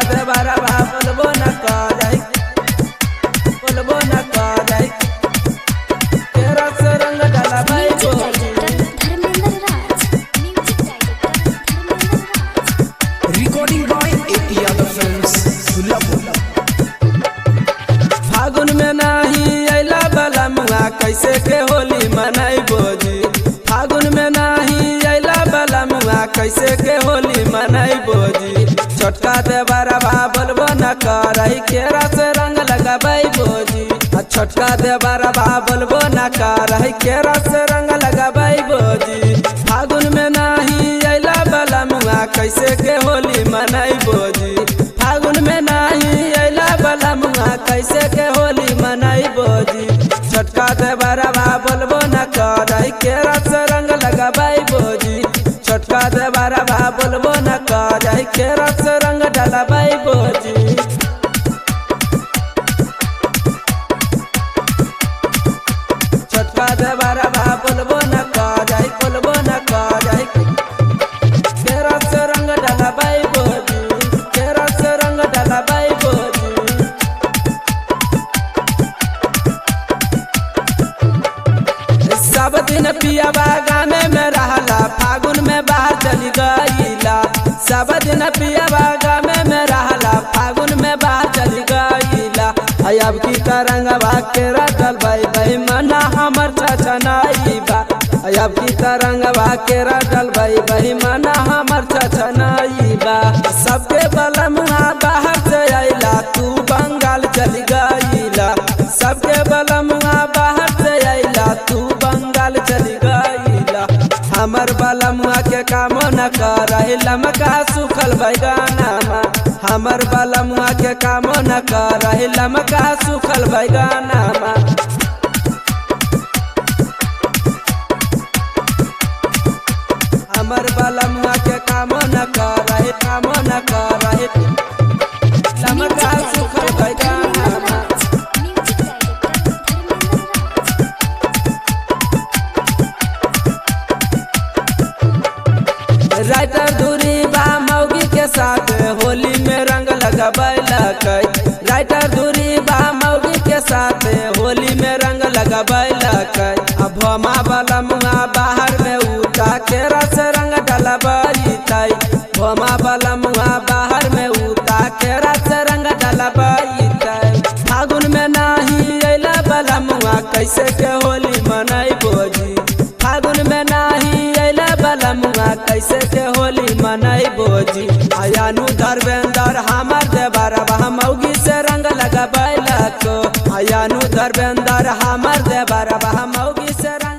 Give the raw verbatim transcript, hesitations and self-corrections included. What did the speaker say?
दे बरबा बोलबो न करे बोलबो न करे केरा से रंग डाला भाई भौजी। Recording by eighty Yadav films सुल्लापुर। फागुन में नाही अइला बला मुआ कैसे के होली मनाई बोजी। फागुन में नाही अइला बला मुआ कैसे के होली मनाई बोजी। छोटका दे बरबा बोलबो न करे केरा से रंग लगाबाई बोजी। छोटका दे बरबा बोलबो न करे केरा से रंग लगाबाई बोजी। फागुन में नाही अइला बला मुआ कैसे के होली मनाई बोजी। फागुन में नाही अइला बला मुआ कैसे के होली मनाई बोजी। छोटका दे बरबा बोलबो न करे केरा से रंग लगाबाई बोजी। छोटका दे बरबा बोलबो न करे केरा से रंग डलबाई बोजी। छोटका दे बरबा बोलबो न करे बोलबो न करे केरा से रंग डलबाई बोजी। केरा से रंग डलबाई बोजी। सब दिन पिया गाने में रहला फागुन में बाहर चली गईला। सब दिन पिया गाने में रहला फागुन में बाहर चली गईला। अब की तरंगवा केरा डलबाई बही मना हमर छछनाई बा। अब की तरंगवा केरा डलबाई बही मना हमर छछनाई बा। सबके बलमुआ बाहर से अइला तू बंगाल चली गईला। सबके बलमुआ बाहर से अइला तू बंगाल चली गईला। हमर बलमुआ के काम न करे लमका सुखल बैगाना। हमर बलमुआ के काम न करे लमका सुखल बैगाना। हमर बलमुआ के काम न करे काम न करे लमका सुखल बैगाना। राइटर दूरी बा मौगी के साथ होली में रंग लगबैलक। राइटर दूरी बा मौगी के साथ होली में रंग लगबैलक। अब भमा बलमुआ बाहर में उठा केरा से रंग डलबैतै। भमा बलमुआ बाहर में उठा केरा से रंग डलबैतै। फागुन में नाही अइला बलमुआ कैसे के होली मनाई बोजी। फागुन में नाही अइला बलमुआ कैसे के होली मनाई बोजी। आयानु धर्मेंद्र हमर दे बरबा मौगी से रंग लगबैलक। आयानु धर्मेंद्र हमर दे बरबा मौगी से रंग